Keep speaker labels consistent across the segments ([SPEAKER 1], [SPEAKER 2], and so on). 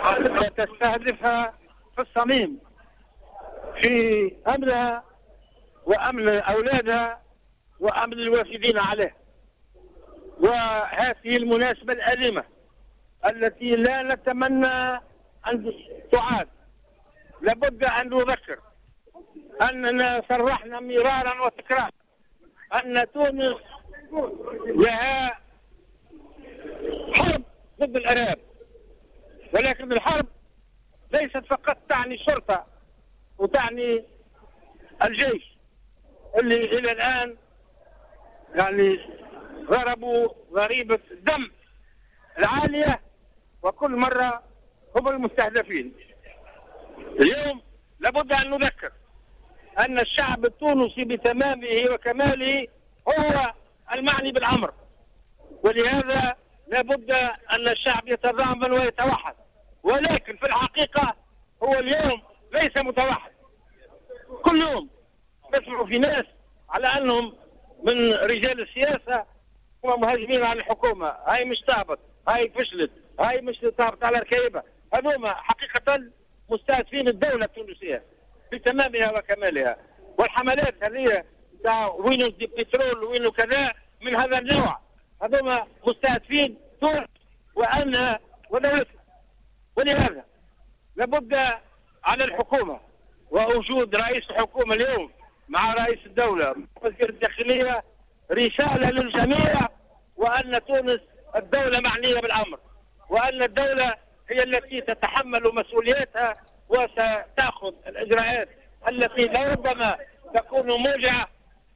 [SPEAKER 1] تستهدفها في الصميم في أمنها وأمن أولادها وأمن الوافدين عليه. وهذه المناسبة الأليمة التي لا نتمنى أن تعاد. لابد أن نذكر أننا صرحنا مرارا وتكرارا أن تونس لها حرب ضد الإرهاب، ولكن الحرب ليست فقط تعني الشرطة وتعني الجيش اللي إلى الآن يعني ضربوا ضريبة الدم العالية وكل مرة هم المستهدفين. اليوم لابد أن نذكر أن الشعب التونسي بتمامه وكماله هو المعني بالأمر، ولهذا لابد أن الشعب يتضامن ويتوحد. ولكن في الحقيقة هو اليوم ليس متوحد. كل يوم نسمع في ناس على أنهم من رجال السياسة هم مهاجمين على الحكومة، هاي مش تهبط، هاي فشلت، هاي مش تهبط على الكيبة. هذوما حقيقة مستهدفين الدولة التونسية بتمامها وكمالها. والحملات هذه وينو البترول وينو كذا من هذا النوع، هذوما مستهدفين تونس وأنها ودولتها. ولهذا لابد على الحكومة ووجود رئيس الحكومة اليوم مع رئيس الدولة وزير الداخلية رسالة للجميع، وأن تونس الدولة معنية بالأمر، وأن الدولة هي التي تتحمل مسؤوليتها وستأخذ الإجراءات التي لربما تكون موجعة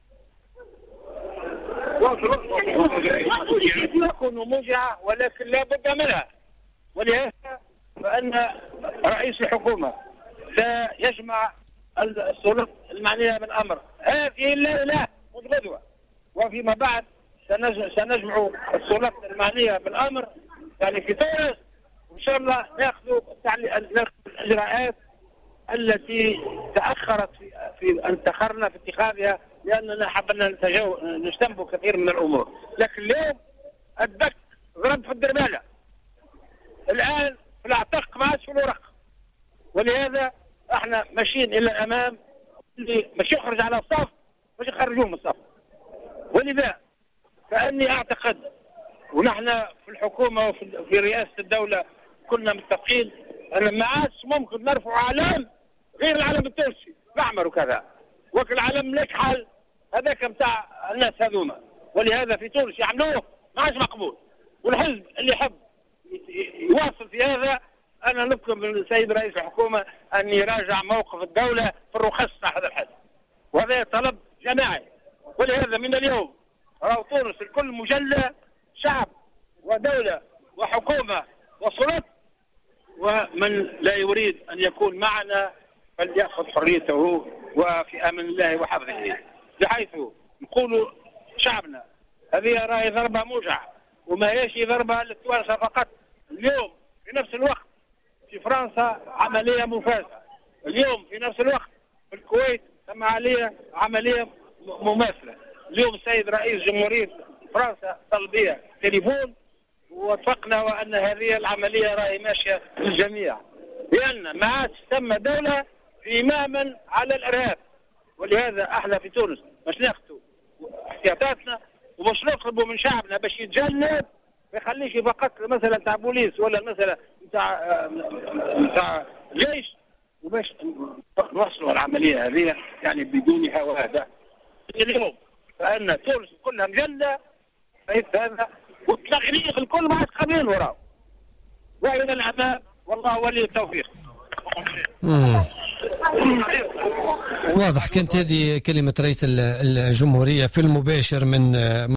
[SPEAKER 1] ولكن لا بد منها. ولهذا فإن رئيس الحكومة سيجمع السلطات المعنية بالأمر هذه الليلة غدوة، وفيما بعد سنجمع السلطات المعنية بالأمر يعني في تونس، وإن شاء الله نأخذ الإجراءات التي تأخرت في انتخرنا في اتخاذها، لأننا حبنا نجتنب كثير من الأمور. لكن اليوم الدك ضرب في الدربالة، الآن في العتق ما عادش في الورق. ولهذا احنا ماشيين إلى الأمام، اللي مش يخرج على الصف مش يخرجوه من الصف. ولذا فأني أعتقد ونحن في الحكومة وفي رئاسة الدولة كنا متفقين أن ما عادش ممكن نرفع علم غير العلم التونسي الأحمر وكذا، وكل العلم لك حل هذاك متاع الناس هذوما. ولهذا في تونس يعملوه ما عادش مقبول، والحزب اللي يحب يواصل في هذا أنا نطلب من السيد رئيس الحكومة أن يراجع موقف الدولة في الرخص تاع هذا الحزب، وهذا طلب جماعي. ولهذا من اليوم راهو تونس الكل مجلة، شعب ودولة وحكومة وسلطة، ومن لا يريد أن يكون معنا فليأخذ حريته وفي أمن الله وحفظه. بحيث نقول شعبنا هذه راهي ضربة موجعة وما هيش ضربة للتوانسة فقط. اليوم في نفس الوقت في فرنسا عملية مفازة، اليوم في نفس الوقت في الكويت تم عملية مماثلة. اليوم السيد رئيس جمهورية فرنسا طلبية تليفون ووافقنا وأن هذه العملية راهي ماشية للجميع، لأن ما عادش ثم دولة إماما على الإرهاب. ولهذا احنا في تونس باش ناخذوا احتياطاتنا وباش نطلبوا من شعبنا باش يتجنب، ما يخليش فقط مثلا تاع بوليس ولا مثلا تاع جيش، وباش نوصلوا العملية هذه يعني بدون هواده. اليوم فإن تونس كلها مجلة هذا، والتغريق الكل ما عادش قابلين وراه، وإلى الأمام والله ولي التوفيق.
[SPEAKER 2] واضح كانت هذه كلمة رئيس الجمهورية في المباشر من